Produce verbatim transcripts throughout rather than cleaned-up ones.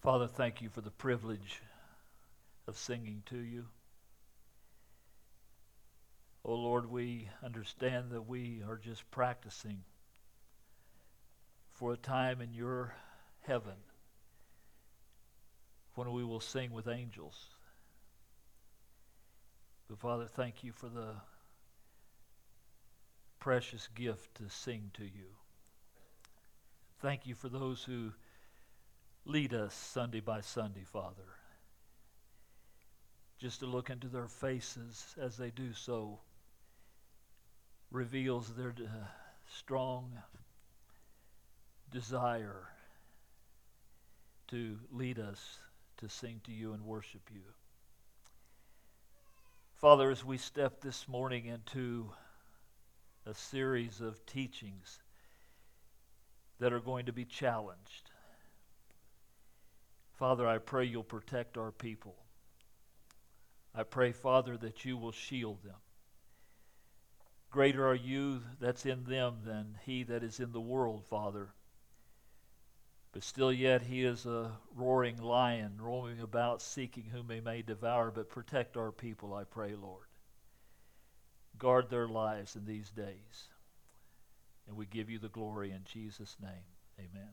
Father, thank you for the privilege of singing to you. Oh Lord, we understand that we are just practicing for a time in your heaven when we will sing with angels. But Father, thank you for the precious gift to sing to you. Thank you for those who lead us Sunday by Sunday, Father. Just to look into their faces as they do so reveals their uh, strong desire to lead us to sing to you and worship you. Father, as we step this morning into a series of teachings that are going to be challenged, Father, I pray you'll protect our people. I pray, Father, that you will shield them. Greater are you that's in them than he that is in the world, Father. But still yet he is a roaring lion, roaming about, seeking whom he may devour. But protect our people, I pray, Lord. Guard their lives in these days. And we give you the glory in Jesus' name. Amen.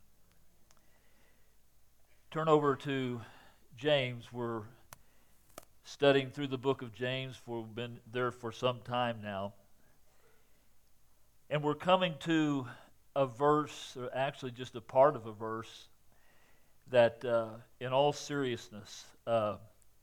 Turn over to James. We're studying through the book of James. We've been there for some time now. And we're coming to a verse, or actually just a part of a verse, that uh, in all seriousness, uh,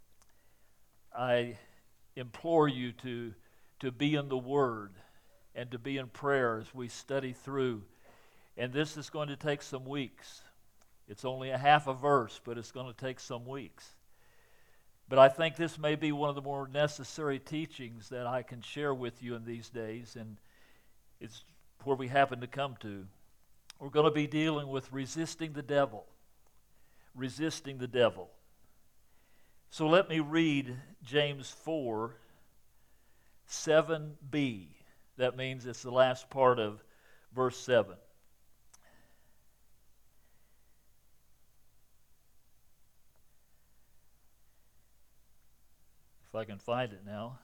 I implore you to, to be in the Word and to be in prayer as we study through. And this is going to take some weeks. It's only a half a verse, but it's going to take some weeks. But I think this may be one of the more necessary teachings that I can share with you in these days, and it's where we happen to come to. We're going to be dealing with resisting the devil. Resisting the devil. So let me read James four, seven b. That means it's the last part of verse seven. If I can find it now.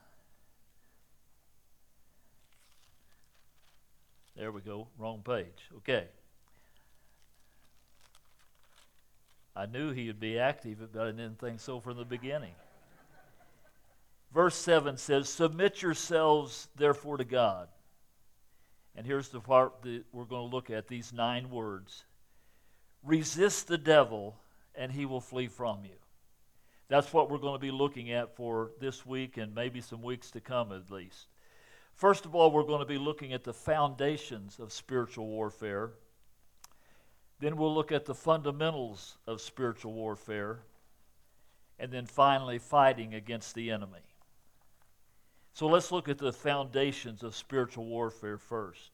There we go, wrong page. Okay. I knew he would be active, but I didn't think so from the beginning. Verse seven says, "Submit yourselves therefore to God." And here's the part that we're going to look at, these nine words. "Resist the devil, and he will flee from you." That's what we're going to be looking at for this week and maybe some weeks to come at least. First of all, we're going to be looking at the foundations of spiritual warfare. Then we'll look at the fundamentals of spiritual warfare. And then finally, fighting against the enemy. So let's look at the foundations of spiritual warfare first.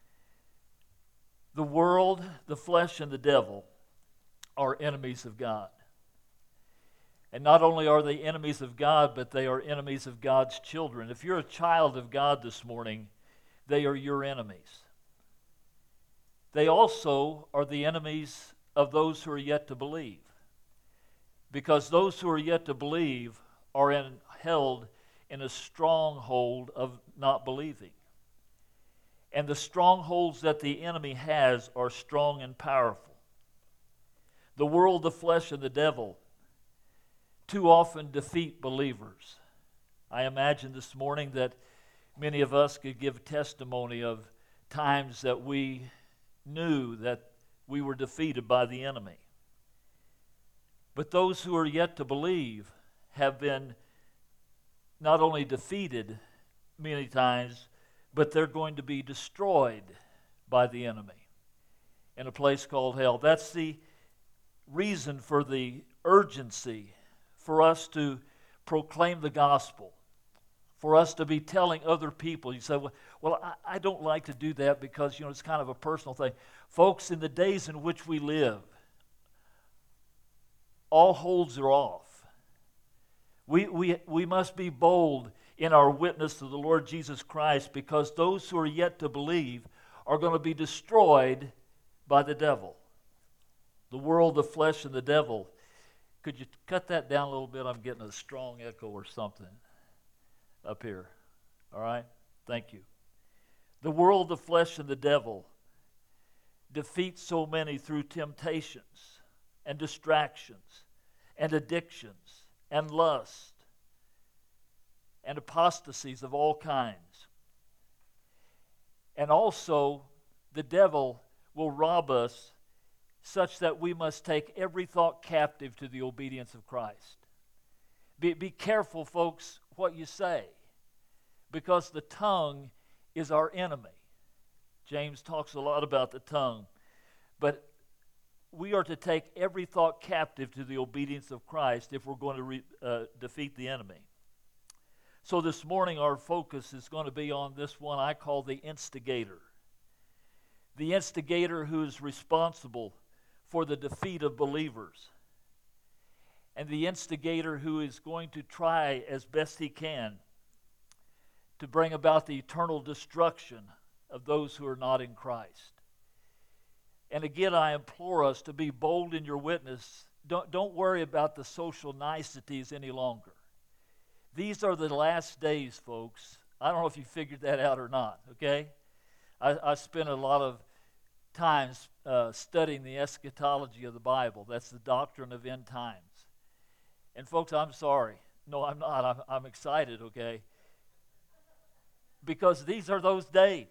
The world, the flesh, and the devil are enemies of God. And not only are they enemies of God, but they are enemies of God's children. If you're a child of God this morning, they are your enemies. They also are the enemies of those who are yet to believe. Because those who are yet to believe are in, held in a stronghold of not believing. And the strongholds that the enemy has are strong and powerful. The world, the flesh, and the devil too often defeat believers. I imagine this morning that many of us could give testimony of times that we knew that we were defeated by the enemy. But those who are yet to believe have been not only defeated many times, but they're going to be destroyed by the enemy in a place called hell. That's the reason for the urgency for us to proclaim the gospel, for us to be telling other people. You say, well, well I, I don't like to do that because, you know, it's kind of a personal thing. Folks, in the days in which we live, all holds are off. We, we, we must be bold in our witness to the Lord Jesus Christ, because those who are yet to believe are going to be destroyed by the devil. The world, the flesh, and the devil. Could you cut that down a little bit? I'm getting a strong echo or something up here. All right? Thank you. The world, the flesh, and the devil defeat so many through temptations and distractions and addictions and lust and apostasies of all kinds. And also, the devil will rob us such that we must take every thought captive to the obedience of Christ. Be, be careful, folks, what you say, because the tongue is our enemy. James talks a lot about the tongue, but we are to take every thought captive to the obedience of Christ if we're going to re, uh, defeat the enemy. So this morning our focus is going to be on this one I call the instigator. The instigator who is responsible for the defeat of believers. And the instigator who is going to try as best he can to bring about the eternal destruction of those who are not in Christ. And again, I implore us to be bold in your witness. Don't, don't worry about the social niceties any longer. These are the last days, folks. I don't know if you figured that out or not, okay? I, I spent a lot of times uh, studying the eschatology of the Bible. That's the doctrine of end times. And folks, I'm sorry. No, I'm not. I'm, I'm excited, okay? Because these are those days.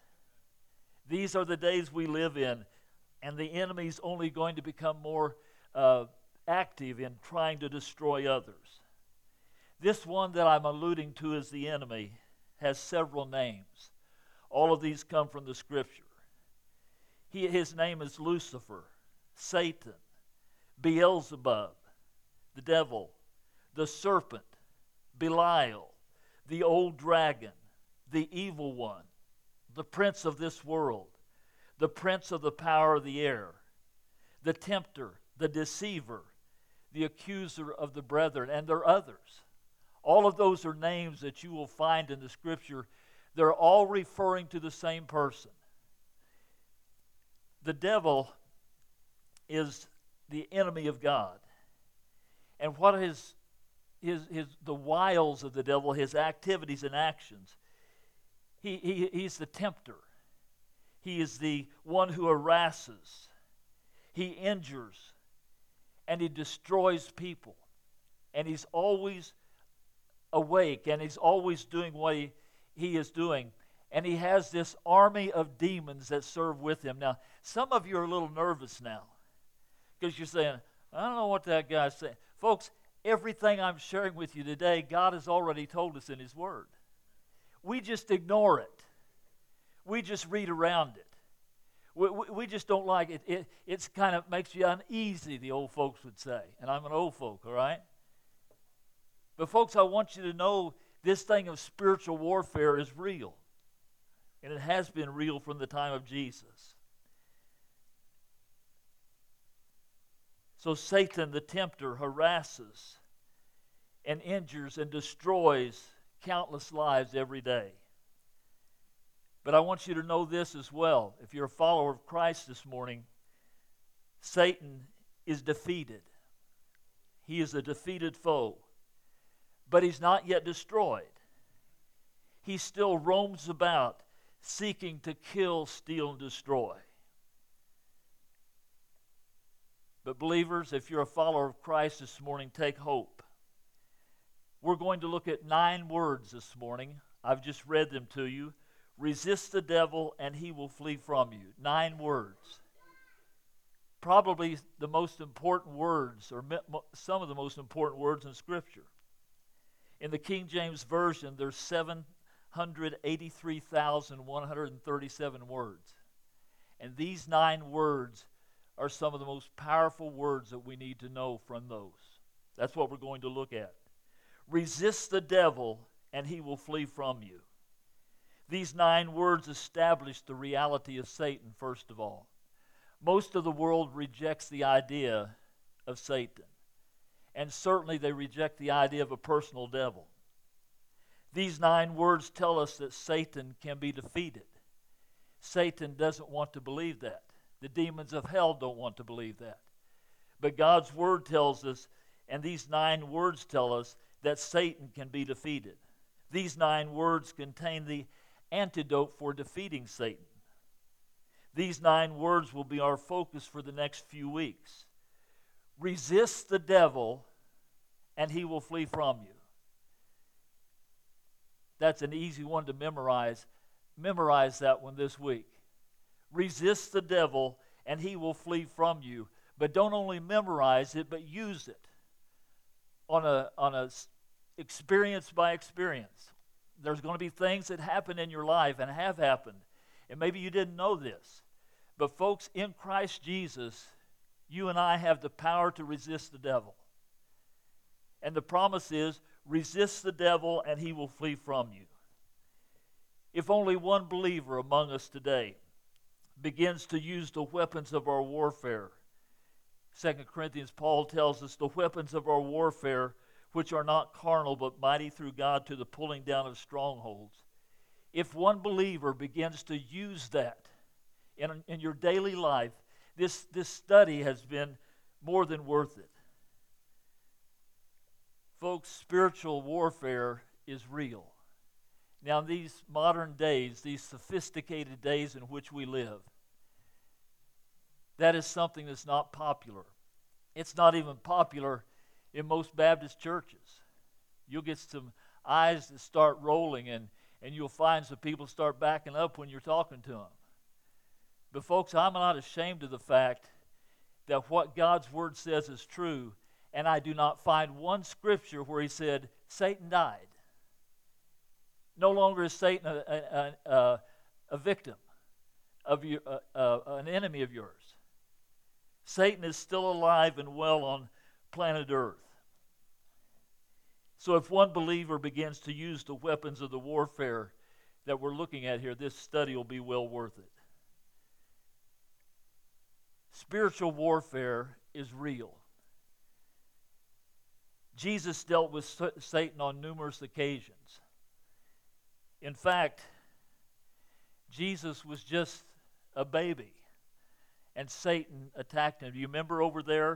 These are the days we live in, and the enemy's only going to become more uh, active in trying to destroy others. This one that I'm alluding to as the enemy has several names. All of these come from the Scripture. He, his name is Lucifer, Satan, Beelzebub, the devil, the serpent, Belial, the old dragon, the evil one, the prince of this world, the prince of the power of the air, the tempter, the deceiver, the accuser of the brethren, and there are others. All of those are names that you will find in the Scripture. They're all referring to the same person. The devil is the enemy of God. And what is his, his, the wiles of the devil, his activities and actions? He, he, he's the tempter. He is the one who harasses. He injures. And he destroys people. And he's always awake. And he's always doing what he, he is doing. And he has this army of demons that serve with him. Now, some of you are a little nervous now. Because you're saying, I don't know what that guy's saying. Folks, everything I'm sharing with you today, God has already told us in His Word. We just ignore it. We just read around it. We, we, we just don't like it. It it's kind of makes you uneasy, the old folks would say. And I'm an old folk, all right? But folks, I want you to know this thing of spiritual warfare is real. And it has been real from the time of Jesus. So Satan, the tempter, harasses and injures and destroys countless lives every day. But I want you to know this as well. If you're a follower of Christ this morning, Satan is defeated. He is a defeated foe. But he's not yet destroyed. He still roams about seeking to kill, steal, and destroy. But believers, if you're a follower of Christ this morning, take hope. We're going to look at nine words this morning. I've just read them to you. Resist the devil and he will flee from you. Nine words. Probably the most important words, or some of the most important words in Scripture. In the King James Version, there's seven hundred eighty-three thousand one hundred thirty-seven words. And these nine words are some of the most powerful words that we need to know from those. That's what we're going to look at. Resist the devil and he will flee from you. These nine words establish the reality of Satan, first of all. Most of the world rejects the idea of Satan. And certainly they reject the idea of a personal devil. These nine words tell us that Satan can be defeated. Satan doesn't want to believe that. The demons of hell don't want to believe that. But God's Word tells us And these nine words tell us that Satan can be defeated. These nine words contain the antidote for defeating Satan. These nine words will be our focus for the next few weeks. Resist the devil, and he will flee from you. That's an easy one to memorize. Memorize that one this week. Resist the devil, and he will flee from you. But don't only memorize it, but use it on a on a experience by experience. There's going to be things that happen in your life and have happened, and maybe you didn't know this. But folks, in Christ Jesus, you and I have the power to resist the devil. And the promise is, resist the devil and he will flee from you. If only one believer among us today begins to use the weapons of our warfare. Second Corinthians, Paul tells us the weapons of our warfare, which are not carnal but mighty through God to the pulling down of strongholds. If one believer begins to use that in, in your daily life, this, this study has been more than worth it. Folks, spiritual warfare is real. Now, in these modern days, these sophisticated days in which we live, that is something that's not popular. It's not even popular in most Baptist churches. You'll get some eyes that start rolling, and, and you'll find some people start backing up when you're talking to them. But folks, I'm not ashamed of the fact that what God's Word says is true, and I do not find one scripture where he said, Satan died. No longer is Satan a, a, a, a victim, of you, uh, uh, an enemy of yours. Satan is still alive and well on planet Earth. So if one believer begins to use the weapons of the warfare that we're looking at here, this study will be well worth it. Spiritual warfare is real. Jesus dealt with Satan on numerous occasions. In fact, Jesus was just a baby, and Satan attacked him. Do you remember over there,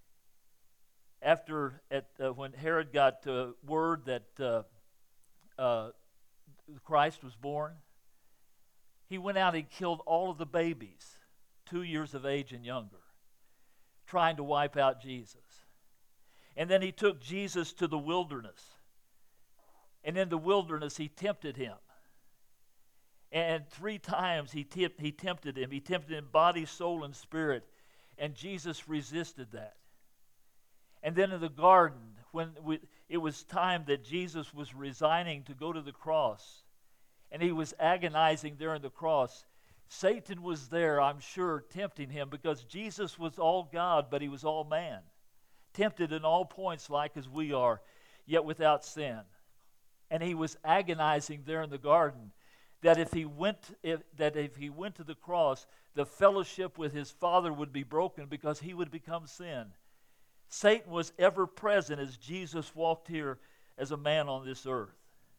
after at uh, when Herod got uh, word that uh, uh, Christ was born, he went out and killed all of the babies, two years of age and younger, trying to wipe out Jesus. And then he took Jesus to the wilderness. And in the wilderness, he tempted him. And three times he, t- he tempted him. He tempted him body, soul, and spirit. And Jesus resisted that. And then in the garden, when we, it was time that Jesus was resigning to go to the cross, and he was agonizing there on the cross, Satan was there, I'm sure, tempting him, because Jesus was all God, but he was all man. Tempted in all points like as we are, yet without sin. And he was agonizing there in the garden that if he went if, that if he went to the cross, the fellowship with his Father would be broken because he would become sin. Satan was ever present as Jesus walked here as a man on this earth.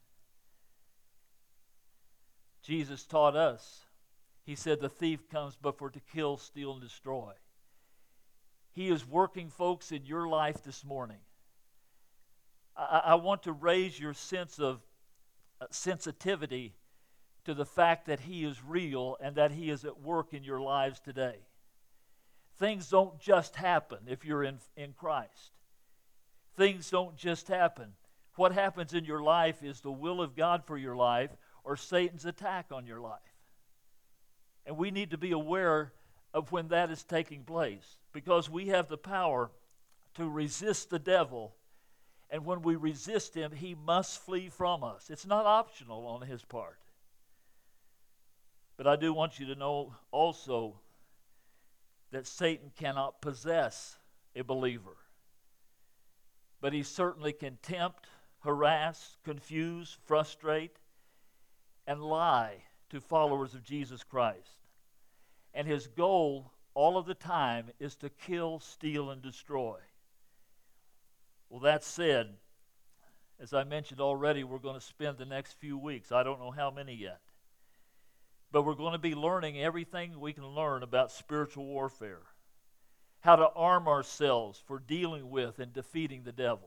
Jesus taught us. He said the thief comes but for to kill, steal, and destroy. He is working, folks, in your life this morning. I, I want to raise your sense of uh, sensitivity to the fact that he is real and that he is at work in your lives today. Things don't just happen if you're in, in Christ. Things don't just happen. What happens in your life is the will of God for your life or Satan's attack on your life. And we need to be aware of when that is taking place, because we have the power to resist the devil, and when we resist him, he must flee from us. It's not optional on his part. But I do want you to know also that Satan cannot possess a believer. But he certainly can tempt, harass, confuse, frustrate, and lie to followers of Jesus Christ. And his goal all of the time is to kill, steal, and destroy. Well, that said, as I mentioned already, we're going to spend the next few weeks, I don't know how many yet, but we're going to be learning everything we can learn about spiritual warfare. how to arm ourselves for dealing with and defeating the devil.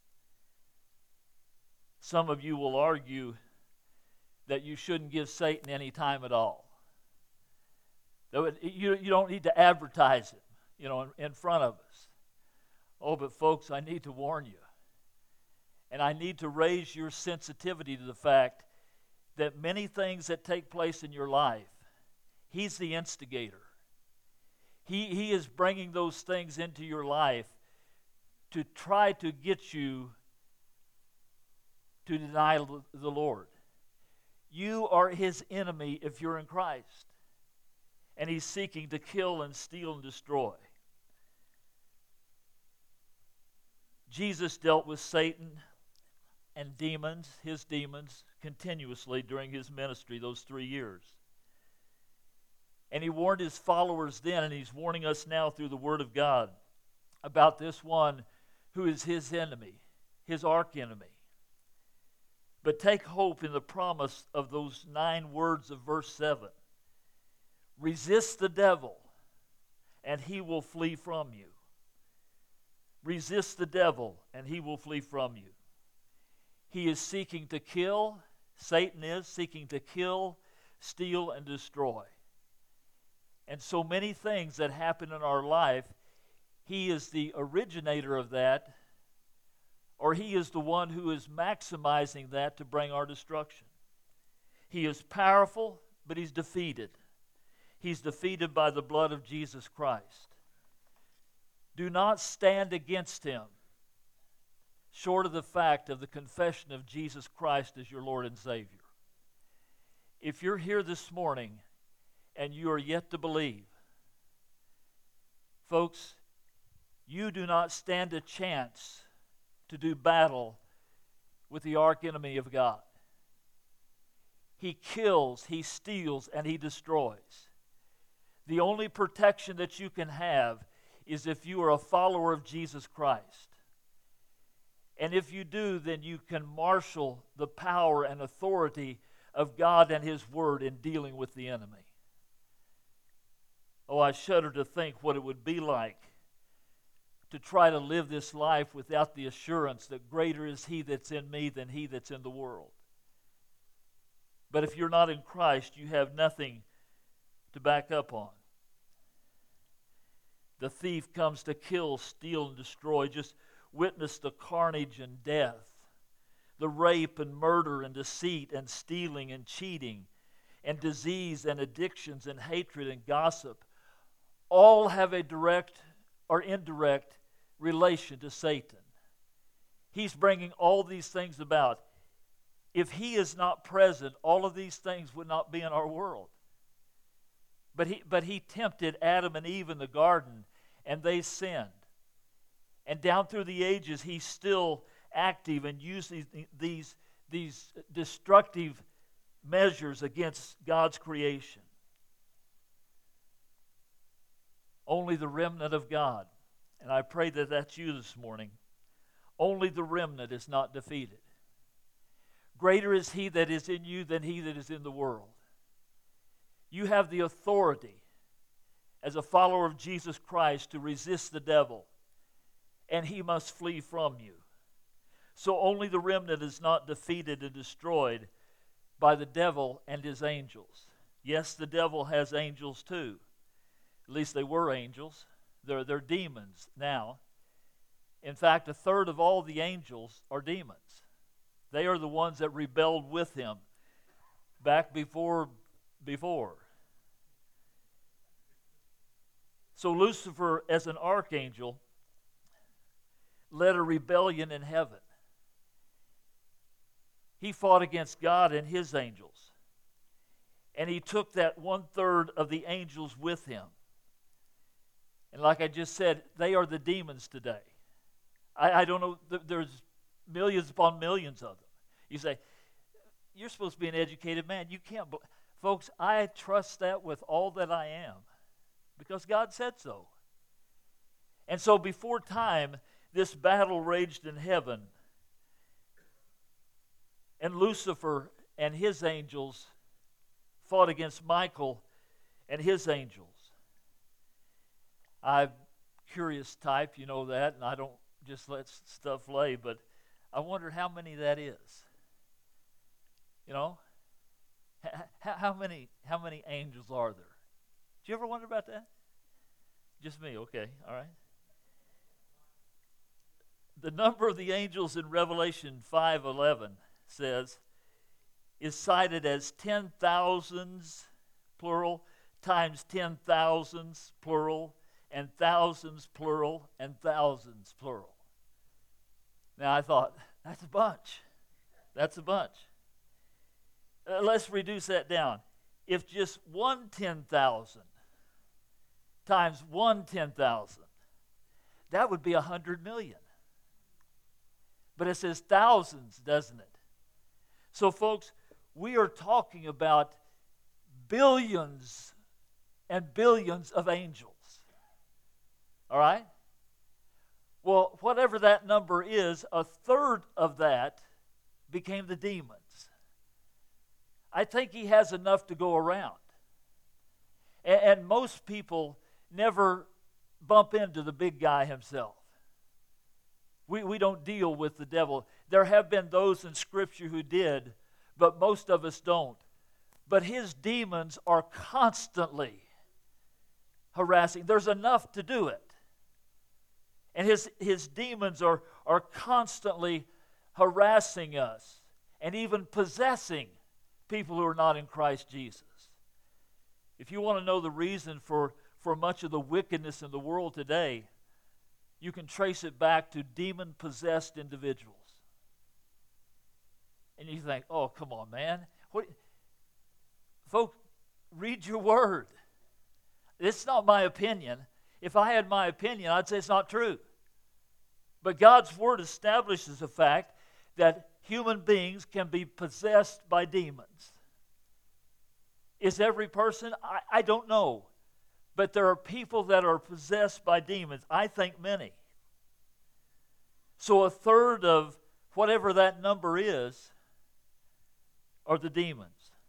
Some of you will argue that you shouldn't give Satan any time at all. Though it, you, you don't need to advertise him, you know, in, in front of us. Oh, but folks, I need to warn you. And I need to raise your sensitivity to the fact that many things that take place in your life, he's the instigator. He, he is bringing those things into your life to try to get you to deny the Lord. You are his enemy if you're in Christ. And he's seeking to kill and steal and destroy. Jesus dealt with Satan and demons, his demons, continuously during his ministry those three years. And he warned his followers then, and he's warning us now through the Word of God about this one who is his enemy, his archenemy. But take hope in the promise of those nine words of verse seven. Resist the devil, and he will flee from you. Resist the devil, and he will flee from you. He is seeking to kill, Satan is seeking to kill, steal, and destroy. And so many things that happen in our life, he is the originator of that, or he is the one who is maximizing that to bring our destruction. He is powerful, but he's defeated. He's defeated by the blood of Jesus Christ. Do not stand against him, short of the fact of the confession of Jesus Christ as your Lord and Savior. If you're here this morning and you are yet to believe, folks, you do not stand a chance to do battle with the archenemy of God. He kills, he steals, and he destroys. The only protection that you can have is if you are a follower of Jesus Christ. And if you do, then you can marshal the power and authority of God and his word in dealing with the enemy. Oh, I shudder to think what it would be like to try to live this life without the assurance that greater is he that's in me than he that's in the world. But if you're not in Christ, you have nothing to back up on. The thief comes to kill, steal, and destroy. Just witness the carnage and death, the rape and murder and deceit and stealing and cheating and disease and addictions and hatred and gossip. All have a direct or indirect relation to Satan. He's bringing all these things about. If he is not present, all of these things would not be in our world. But he, but he tempted Adam and Eve in the garden, and they sinned. And down through the ages, he's still active and uses these, these, these destructive measures against God's creation. Only the remnant of God, and I pray that that's you this morning, only the remnant is not defeated. Greater is he that is in you than he that is in the world. You have the authority as a follower of Jesus Christ to resist the devil, and he must flee from you. So only the remnant is not defeated and destroyed by the devil and his angels. Yes, the devil has angels too. At least they were angels. They're, they're demons now. In fact, a third of all the angels are demons. They are the ones that rebelled with him back before before. So Lucifer, as an archangel, led a rebellion in heaven. He fought against God and his angels. And he took that one-third of the angels with him. And like I just said, they are the demons today. I, I don't know, there's millions upon millions of them. You say, you're supposed to be an educated man. You can't. Be-. Folks, I trust that with all that I am because God said so. And so before time, this battle raged in heaven. And Lucifer and his angels fought against Michael and his angels. I'm curious type, you know that, and I don't just let stuff lay, but I wondered how many that is. You know? How, how many how many angels are there? Did you ever wonder about that? Just me, okay, all right. The number of the angels in Revelation five eleven says, is cited as ten thousands, plural, times ten thousands, plural, and thousands, plural, and thousands, plural. Now I thought, that's a bunch. That's a bunch. Uh, let's reduce that down. If just one ten thousand times one ten thousand, that would be a hundred million. But it says thousands, doesn't it? So folks, we are talking about billions and billions of angels. All right? Well, whatever that number is, a third of that became the demons. I think he has enough to go around. And, and most people never bump into the big guy himself. We, we don't deal with the devil. There have been those in Scripture who did, but most of us don't. But his demons are constantly harassing. There's enough to do it. And his, his demons are, are constantly harassing us and even possessing people who are not in Christ Jesus. If you want to know the reason for, for much of the wickedness in the world today, you can trace it back to demon-possessed individuals. And you think, oh, come on, man. What? Folks, read your word. It's not my opinion. If I had my opinion, I'd say it's not true. But God's word establishes the fact that human beings can be possessed by demons. Is every person? I, I don't know. But there are people that are possessed by demons. I think many. So a third of whatever that number is are the demons.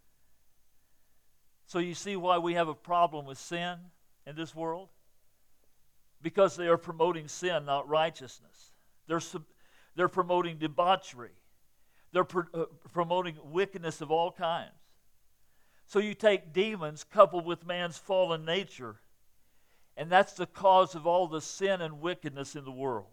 So you see why we have a problem with sin in this world? Because they are promoting sin, not righteousness. They're, sub, they're promoting debauchery. They're pr- uh, promoting wickedness of all kinds. So you take demons coupled with man's fallen nature, and that's the cause of all the sin and wickedness in the world.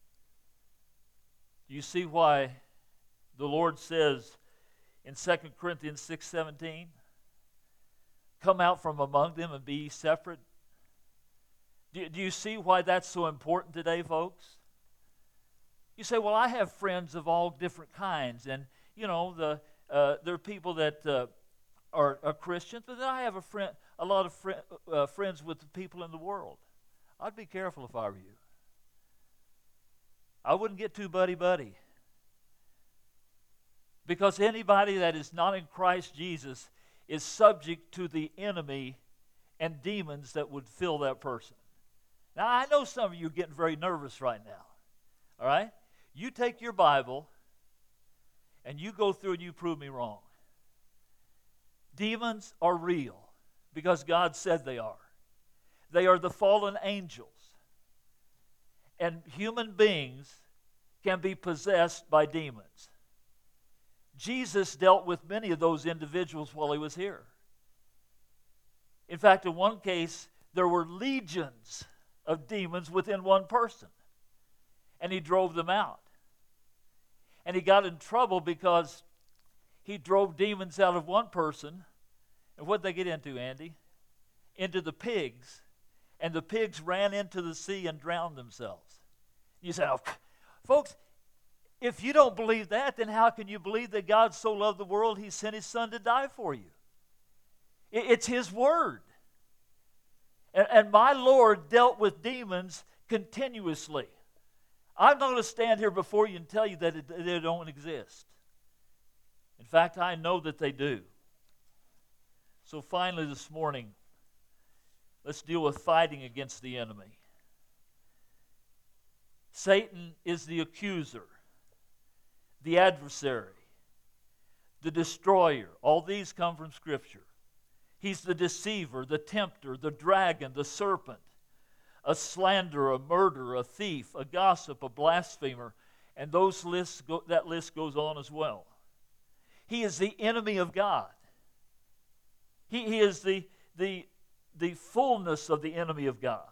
You see why the Lord says in Second Corinthians six seventeen, come out from among them and be ye separate. Do, do you see why that's so important today, folks? You say, well, I have friends of all different kinds, and, you know, the uh, there are people that uh, are, are Christians, but then I have a friend, a lot of fri- uh, friends with the people in the world. I'd be careful if I were you. I wouldn't get too buddy-buddy. Because anybody that is not in Christ Jesus is subject to the enemy and demons that would fill that person. Now, I know some of you are getting very nervous right now. All right? You take your Bible and you go through and you prove me wrong. Demons are real because God said they are. They are the fallen angels. And human beings can be possessed by demons. Jesus dealt with many of those individuals while he was here. In fact, in one case, there were legions of demons within one person. And he drove them out. And he got in trouble because he drove demons out of one person. And what did they get into, Andy? Into the pigs. And the pigs ran into the sea and drowned themselves. You say, oh, folks, if you don't believe that, then how can you believe that God so loved the world he sent his son to die for you? It's his word. And, and my Lord dealt with demons continuously. I'm not going to stand here before you and tell you that it, they don't exist. In fact, I know that they do. So finally this morning, let's deal with fighting against the enemy. Satan is the accuser, the adversary, the destroyer. All these come from Scripture. He's the deceiver, the tempter, the dragon, the serpent, a slanderer, a murderer, a thief, a gossip, a blasphemer, and those lists go, that list goes on as well. He is the enemy of God. He, he is the, the, the fullness of the enemy of God.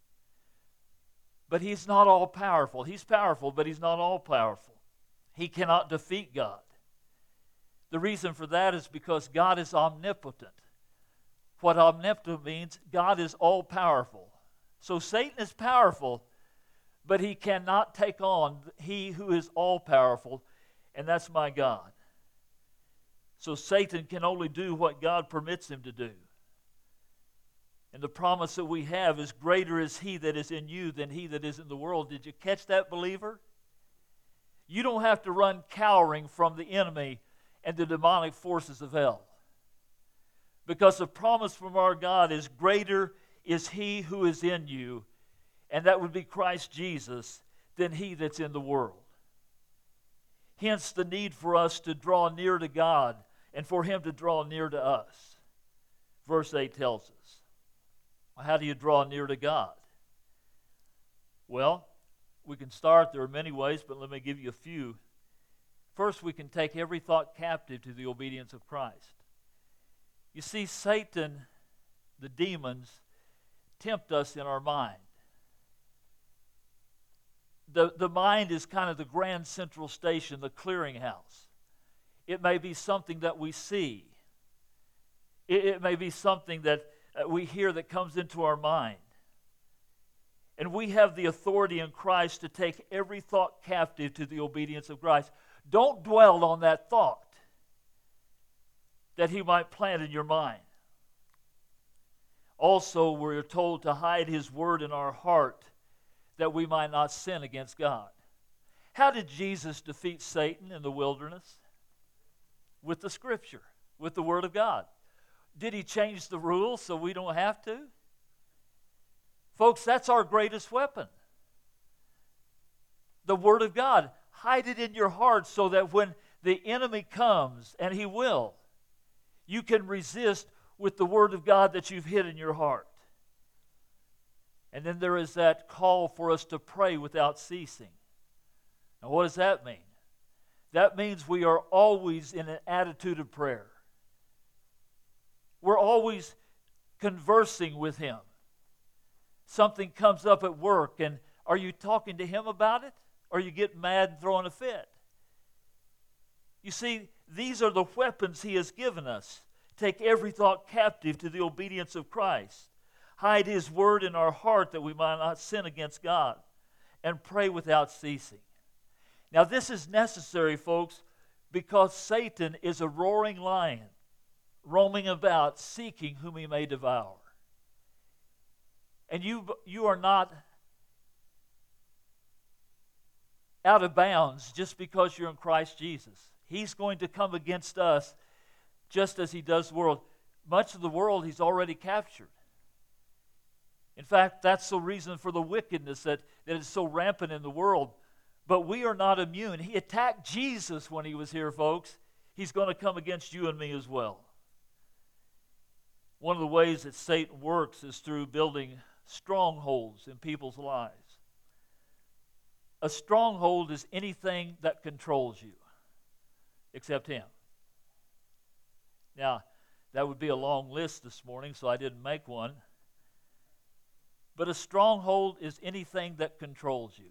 But he's not all powerful. He's powerful, but he's not all powerful. He cannot defeat God. The reason for that is because God is omnipotent. What omnipotent means, God is all powerful. So Satan is powerful, but he cannot take on he who is all powerful, and that's my God. So Satan can only do what God permits him to do. And the promise that we have is, greater is he that is in you than he that is in the world. Did you catch that, believer? You don't have to run cowering from the enemy and the demonic forces of hell. Because the promise from our God is, greater is he who is in you, and that would be Christ Jesus, than he that's in the world. Hence the need for us to draw near to God and for him to draw near to us. Verse eight tells us. How do you draw near to God? Well, we can start, there are many ways, but let me give you a few. First, we can take every thought captive to the obedience of Christ. You see, Satan, the demons, tempt us in our mind. The, the mind is kind of the grand central station, the clearinghouse. It may be something that we see. It, it may be something that uh, we hear that comes into our mind. And we have the authority in Christ to take every thought captive to the obedience of Christ. Don't dwell on that thought that he might plant in your mind. Also, we're told to hide his word in our heart that we might not sin against God. How did Jesus defeat Satan in the wilderness? With the Scripture, with the Word of God. Did he change the rules so we don't have to? Folks, that's our greatest weapon. The Word of God. Hide it in your heart so that when the enemy comes, and he will, you can resist with the Word of God that you've hid in your heart. And then there is that call for us to pray without ceasing. Now, what does that mean? That means we are always in an attitude of prayer. We're always conversing with him. Something comes up at work, and are you talking to him about it? Or you get mad and throwing a fit? You see, these are the weapons he has given us. Take every thought captive to the obedience of Christ. Hide his word in our heart that we might not sin against God. And pray without ceasing. Now this is necessary, folks, because Satan is a roaring lion, roaming about, seeking whom he may devour. And you, you are not out of bounds just because you're in Christ Jesus. He's going to come against us just as he does the world. Much of the world he's already captured. In fact, that's the reason for the wickedness that, that is so rampant in the world. But we are not immune. He attacked Jesus when he was here, folks. He's going to come against you and me as well. One of the ways that Satan works is through building strongholds in people's lives. A stronghold is anything that controls you, except him. Now, that would be a long list this morning, so I didn't make one. But a stronghold is anything that controls you.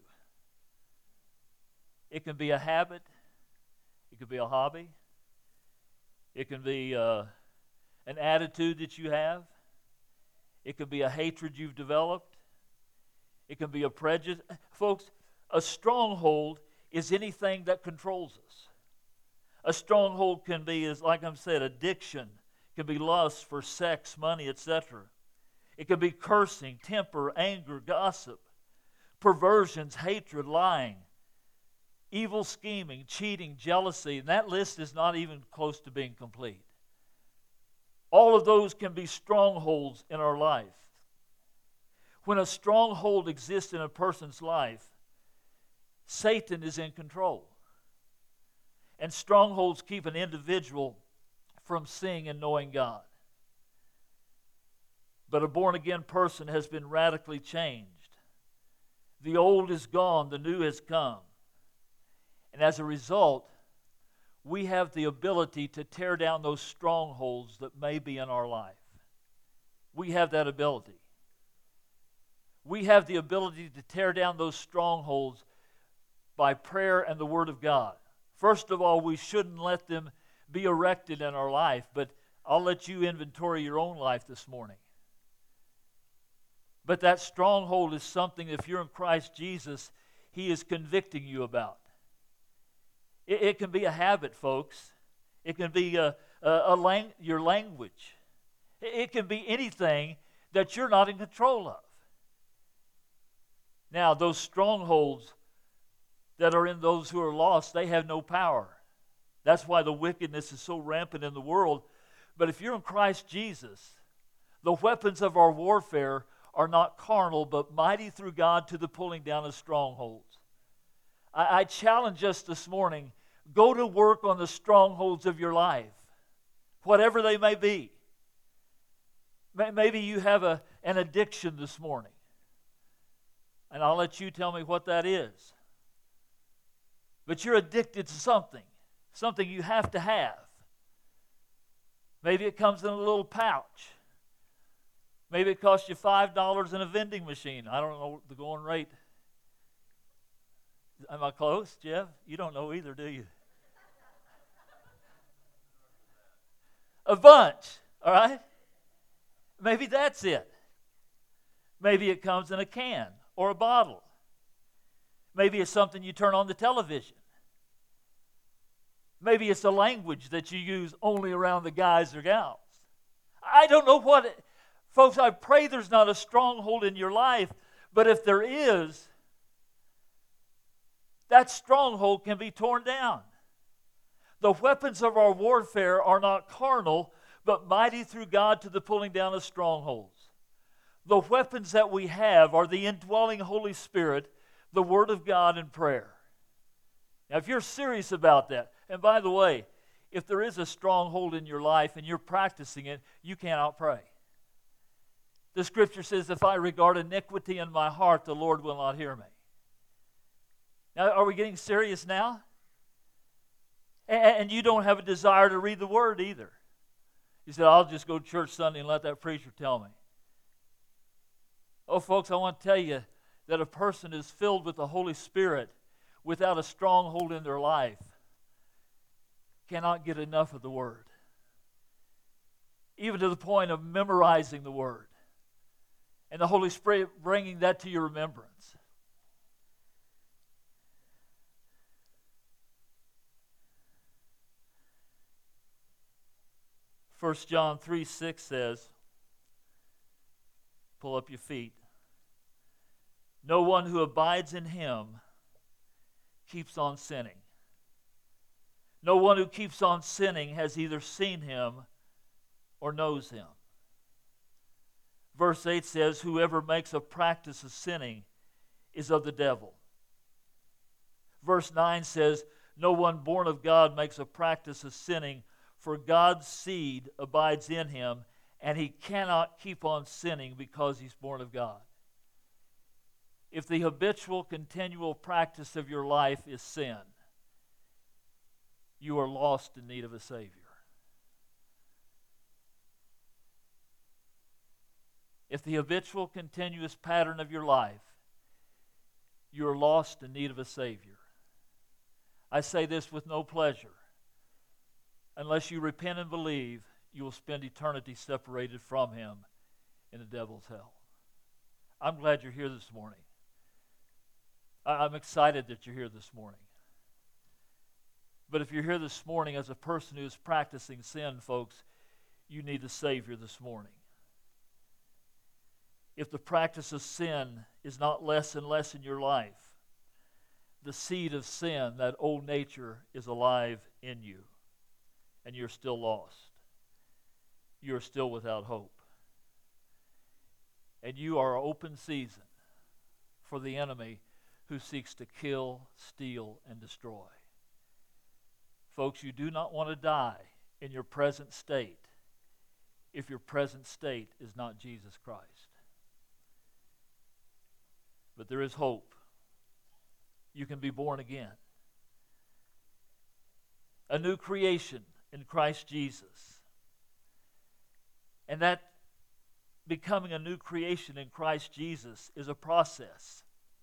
It can be a habit. It could be a hobby. It can be uh, an attitude that you have. It could be a hatred you've developed. It can be a prejudice. Folks, a stronghold is anything that controls us. A stronghold can be, as like I said, addiction. It can be lust for sex, money, et cetera. It can be cursing, temper, anger, gossip, perversions, hatred, lying, evil scheming, cheating, jealousy. And that list is not even close to being complete. All of those can be strongholds in our life. When a stronghold exists in a person's life, Satan is in control. And strongholds keep an individual from seeing and knowing God. But a born-again person has been radically changed. The old is gone, the new has come. And as a result, we have the ability to tear down those strongholds that may be in our life. We have that ability. We have the ability to tear down those strongholds by prayer and the Word of God. First of all, we shouldn't let them be erected in our life, but I'll let you inventory your own life this morning. But that stronghold is something, if you're in Christ Jesus, He is convicting you about. It, it can be a habit, folks. It can be a, a, a lang- your language. It, it can be anything that you're not in control of. Now, those strongholds that are in those who are lost, they have no power. That's why the wickedness is so rampant in the world. But if you're in Christ Jesus, the weapons of our warfare are not carnal, but mighty through God to the pulling down of strongholds. I, I challenge us this morning, go to work on the strongholds of your life, whatever they may be. Maybe you have a, an addiction this morning, and I'll let you tell me what that is. But you're addicted to something, something you have to have. Maybe it comes in a little pouch. Maybe it costs you five dollars in a vending machine. I don't know the going rate. Am I close, Jeff? You don't know either, do you? A bunch, all right? Maybe that's it. Maybe it comes in a can or a bottle. Maybe it's something you turn on the television. Maybe it's a language that you use only around the guys or gals. I don't know what it... Folks, I pray there's not a stronghold in your life, but if there is, that stronghold can be torn down. The weapons of our warfare are not carnal, but mighty through God to the pulling down of strongholds. The weapons that we have are the indwelling Holy Spirit, the Word of God, and prayer. Now, if you're serious about that, and by the way, if there is a stronghold in your life and you're practicing it, you cannot pray. The Scripture says, if I regard iniquity in my heart, the Lord will not hear me. Now, are we getting serious now? And you don't have a desire to read the Word either. You said, I'll just go to church Sunday and let that preacher tell me. Oh, folks, I want to tell you that a person is filled with the Holy Spirit without a stronghold in their life cannot get enough of the Word. Even to the point of memorizing the Word. And the Holy Spirit bringing that to your remembrance. First John three six says, pull up your feet. No one who abides in Him keeps on sinning. No one who keeps on sinning has either seen Him or knows Him. Verse eight says, whoever makes a practice of sinning is of the devil. Verse nine says, no one born of God makes a practice of sinning, for God's seed abides in him, and he cannot keep on sinning because he's born of God. If the habitual, continual practice of your life is sin, you are lost in need of a Savior. If the habitual, continuous pattern of your life, you are lost in need of a Savior. I say this with no pleasure. Unless you repent and believe, you will spend eternity separated from Him in the devil's hell. I'm glad you're here this morning. I'm excited that you're here this morning. But if you're here this morning as a person who is practicing sin, folks, you need a Savior this morning. If the practice of sin is not less and less in your life, the seed of sin, that old nature, is alive in you, and you're still lost. You're still without hope. And you are open season for the enemy who seeks to kill, steal, and destroy. Folks, you do not want to die in your present state. if your present state is not Jesus Christ. But there is hope. You can be born again. A new creation in Christ Jesus. And that becoming a new creation in Christ Jesus is a process.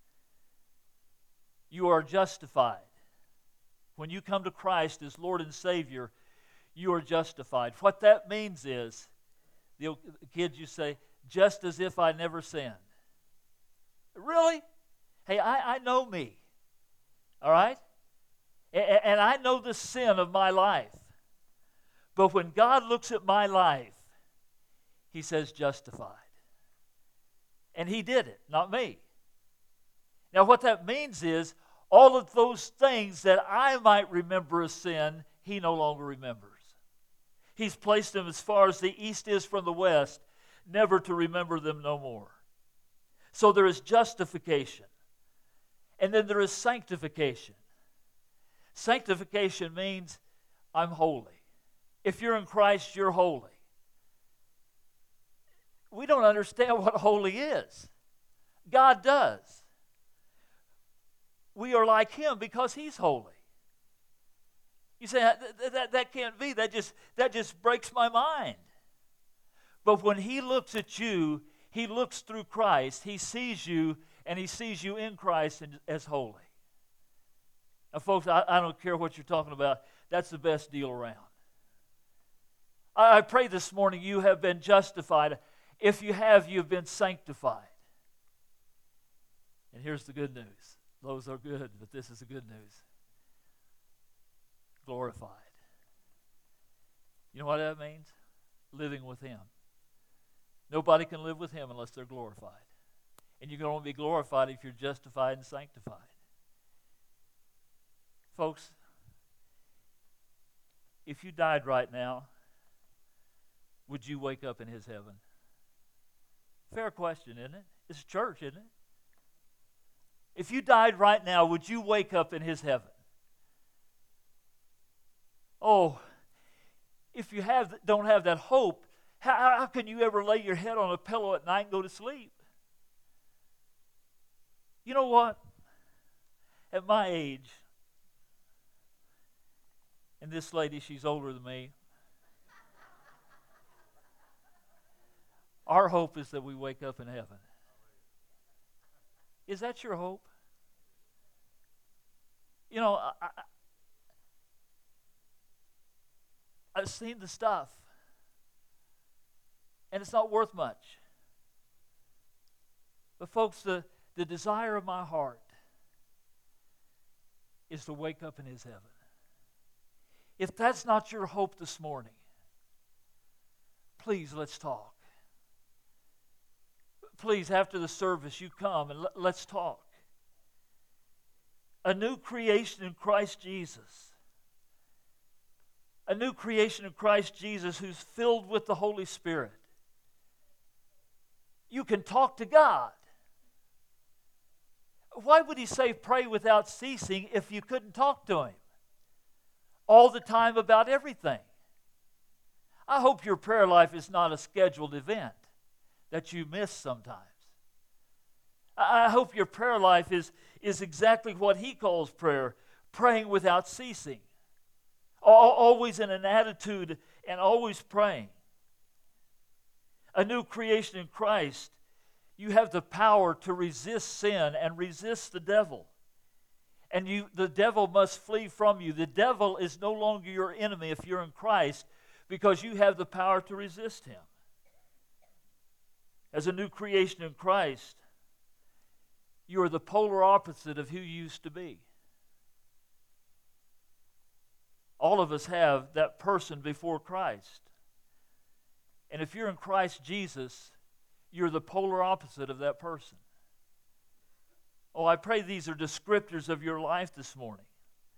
You are justified. When you come to Christ as Lord and Savior, you are justified. What that means is, the kids, you say, just as if I never sinned. Really? Hey, I, I know me. All right? And, and I know the sin of my life. But when God looks at my life, He says justified. And He did it, not me. Now what that means is, all of those things that I might remember as sin, He no longer remembers. He's placed them as far as the east is from the west, never to remember them no more. So there is justification. And then there is sanctification. Sanctification means I'm holy. If you're in Christ, you're holy. We don't understand what holy is. God does. We are like Him because He's holy. You say, that, that, that can't be. That just, that just breaks my mind. But when He looks at you, He looks through Christ. He sees you, and He sees you in Christ as holy. Now, folks, I, I don't care what you're talking about. That's the best deal around. I, I pray this morning you have been justified. If you have, you've been sanctified. And here's the good news. Those are good, but this is the good news. Glorified. You know what that means? Living with Him. Nobody can live with Him unless they're glorified. And you can only be glorified if you're justified and sanctified. Folks, if you died right now, would you wake up in His heaven? Fair question, isn't it? It's church, isn't it? If you died right now, would you wake up in His heaven? Oh, if you have, don't have that hope, how, how can you ever lay your head on a pillow at night and go to sleep? You know what? At my age, and this lady, she's older than me, our hope is that we wake up in heaven. Is that your hope? You know, I, I, I've seen the stuff, and it's not worth much. But folks, the, the desire of my heart is to wake up in His heaven. If that's not your hope this morning, please, let's talk. Please, after the service, you come and let, let's talk. A new creation in Christ Jesus. A new creation in Christ Jesus who's filled with the Holy Spirit. You can talk to God. Why would He say pray without ceasing if you couldn't talk to Him all the time about everything? I hope your prayer life is not a scheduled event that you miss sometimes. I hope your prayer life is, is exactly what He calls prayer, praying without ceasing. Always in an attitude and always praying. A new creation in Christ, you have the power to resist sin and resist the devil. And you, the devil must flee from you. The devil is no longer your enemy if you're in Christ because you have the power to resist him. As a new creation in Christ, you are the polar opposite of who you used to be. All of us have that person before Christ. And if you're in Christ Jesus, you're the polar opposite of that person. Oh, I pray these are descriptors of your life this morning.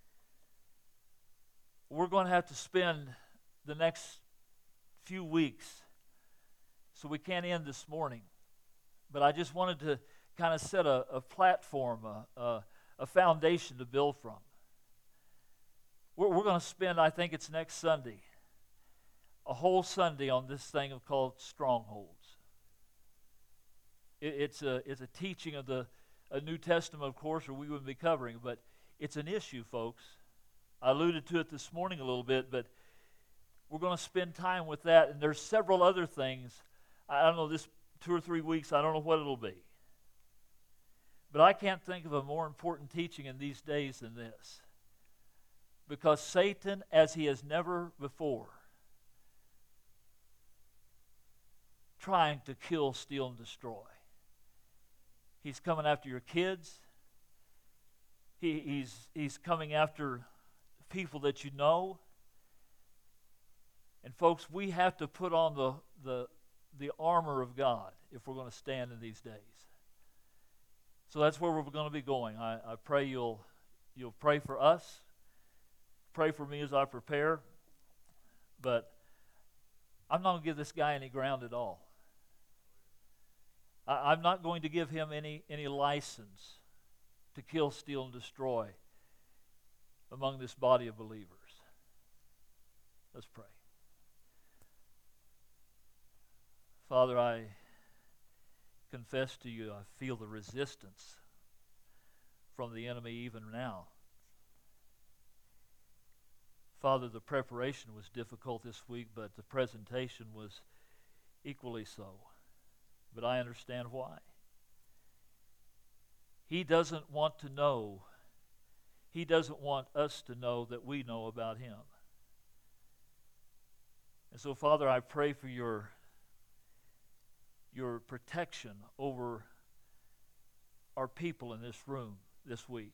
We're going to have to spend the next few weeks, so we can't end this morning. But I just wanted to kind of set a, a platform, a, a, a foundation to build from. We're, we're going to spend, I think it's next Sunday, a whole Sunday on this thing called strongholds. It, it's a it's a teaching of the a New Testament, of course, or we wouldn't be covering it, but it's an issue, folks. I alluded to it this morning a little bit, but we're going to spend time with that, and there's several other things. I don't know, this two or three weeks, I don't know what it'll be. But I can't think of a more important teaching in these days than this. Because Satan, as he has never before, trying to kill, steal, and destroy. He's coming after your kids. He, he's, he's coming after people that you know. And folks, we have to put on the, the, the armor of God if we're going to stand in these days. So that's where we're going to be going. I, I pray you'll, you'll pray for us. Pray for me as I prepare. But I'm not going to give this guy any ground at all. I, I'm not going to give him any, any license to kill, steal, and destroy among this body of believers. Let's pray. Father, I confess to you, I feel the resistance from the enemy even now. Father, the preparation was difficult this week, but the presentation was equally so. But I understand why. He doesn't want to know, he doesn't want us to know that we know about him. And so, Father, I pray for your your protection over our people in this room this week.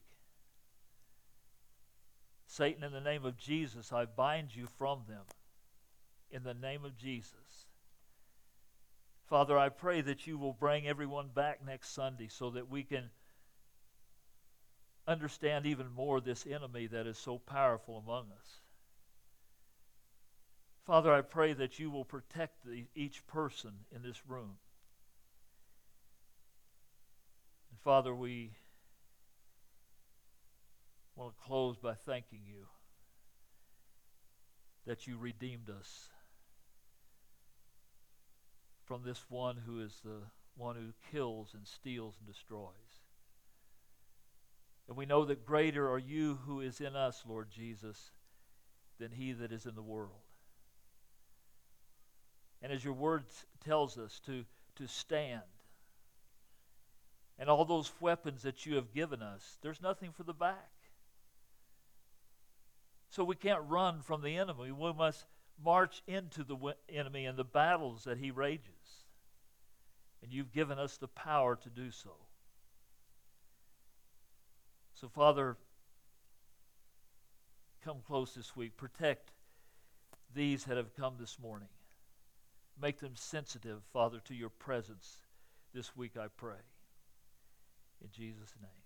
Satan, in the name of Jesus, I bind you from them. In the name of Jesus. Father, I pray that you will bring everyone back next Sunday so that we can understand even more this enemy that is so powerful among us. Father, I pray that you will protect the, each person in this room. And Father, we want to close by thanking you that you redeemed us from this one who is the one who kills and steals and destroys. And we know that greater are you who is in us, Lord Jesus, than he that is in the world. And as your word tells us to, to stand, and all those weapons that you have given us, there's nothing for the back. So we can't run from the enemy. We must march into the enemy and the battles that he rages. And you've given us the power to do so. So, Father, come close this week. Protect these that have come this morning. Make them sensitive, Father, to your presence this week, I pray. In Jesus' name.